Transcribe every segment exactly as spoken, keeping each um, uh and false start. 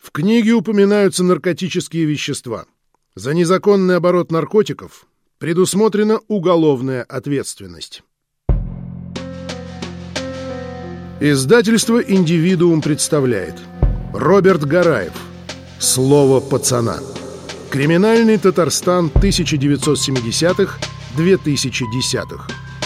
В книге упоминаются наркотические вещества. За незаконный оборот наркотиков предусмотрена уголовная ответственность. Издательство «Индивидуум» представляет Роберт Гараев. «Слово пацана». Криминальный Татарстан тысяча девятьсот семидесятых — две тысячи десятых.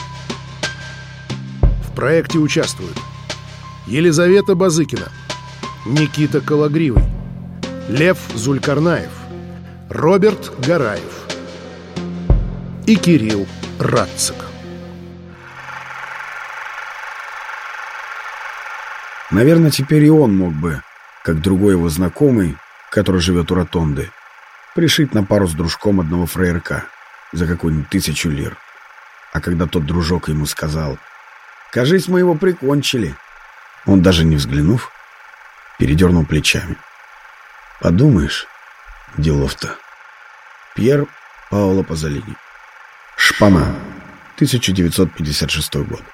В проекте участвуют Елизавета Базыкина, Никита Калагривый, Лев Зулькарнаев, Роберт Гараев и Кирилл Радцик. Наверное, теперь и он мог бы, как другой его знакомый, который живет у Ротонды, пришить на пару с дружком одного фраерка за какую-нибудь тысячу лир. А когда тот дружок ему сказал: «Кажись, мы его прикончили», он, даже не взглянув, передернул плечами. Подумаешь, делов-то. Пьер Паоло Пазолини. Шпана. тысяча девятьсот пятьдесят шестой год.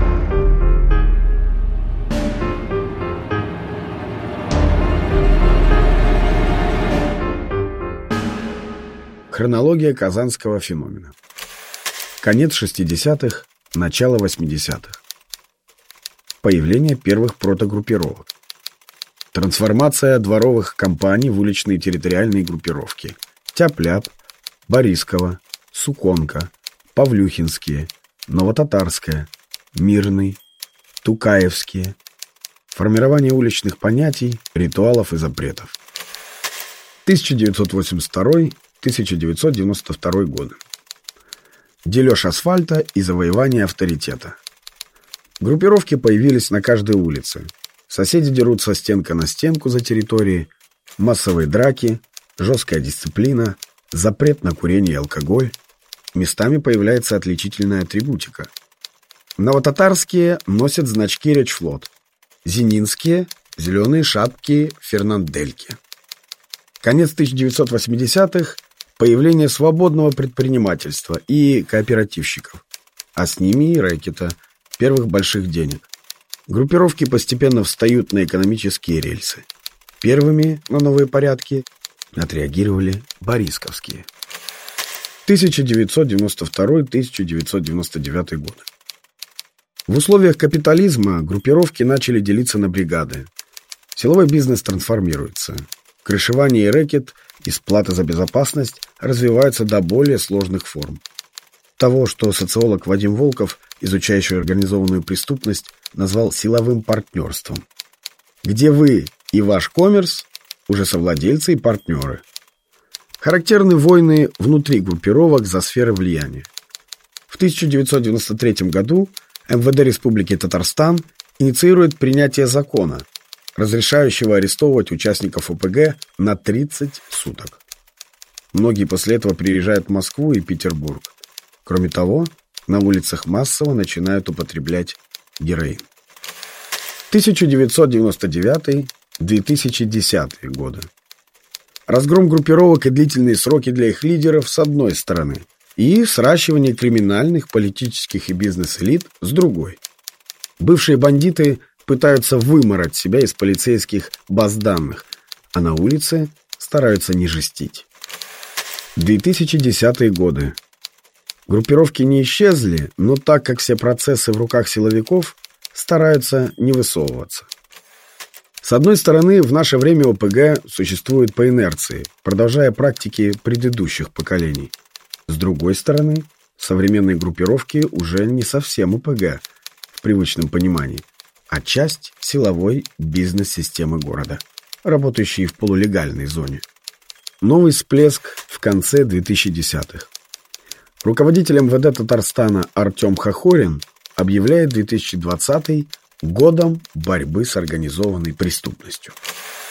Хронология казанского феномена. Конец шестидесятых, начало восьмидесятых. Появление первых протогруппировок. Трансформация дворовых компаний в уличные территориальные группировки. Тяп-ляп, Борисково, Суконка, Павлюхинские, Новотатарская, Мирный, Тукаевские. Формирование уличных понятий, ритуалов и запретов. тысяча девятьсот восемьдесят второй — тысяча девятьсот девяносто второй годы. Дележ асфальта и завоевание авторитета. Группировки появились на каждой улице. Соседи дерутся стенка на стенку за территорией, массовые драки, жесткая дисциплина, запрет на курение и алкоголь. Местами появляется отличительная атрибутика. Новотатарские носят значки Речфлот, зенинские – зеленые шапки Фернандельки. Конец тысяча девятьсот восьмидесятых – появление свободного предпринимательства и кооперативщиков, а с ними и рэкета, первых больших денег. Группировки постепенно встают на экономические рельсы. Первыми на новые порядки отреагировали борисковские. тысяча девятьсот девяносто второй — тысяча девятьсот девяносто девятый годы. В условиях капитализма группировки начали делиться на бригады. Силовой бизнес трансформируется. Крышевание и рэкет из платы за безопасность развиваются до более сложных форм. Того, что социолог Вадим Волков, изучающий организованную преступность, назвал силовым партнерством, где вы и ваш коммерс уже совладельцы и партнеры. Характерны войны внутри группировок за сферы влияния. В тысяча девятьсот девяносто третьем году эм вэ дэ Республики Татарстан инициирует принятие закона, разрешающего арестовывать участников о пэ гэ на тридцать суток. Многие после этого приезжают в Москву и Петербург. Кроме того, на улицах массово начинают употреблять героин. тысяча девятьсот девяносто девятый — две тысячи десятый годы. Разгром группировок и длительные сроки для их лидеров с одной стороны, и сращивание криминальных, политических и бизнес-элит с другой. Бывшие бандиты пытаются вымороть себя из полицейских баз данных, а на улице стараются не жестить. две тысячи десятые годы. Группировки не исчезли, но так как все процессы в руках силовиков, стараются не высовываться. С одной стороны, в наше время о пэ гэ существует по инерции, продолжая практики предыдущих поколений. С другой стороны, современные группировки уже не совсем о пэ гэ в привычном понимании, а часть силовой бизнес-системы города, работающей в полулегальной зоне. Новый всплеск в конце две тысячи десятых. Руководитель эм вэ дэ Татарстана Артем Хохорин объявляет две тысячи двадцатый годом борьбы с организованной преступностью.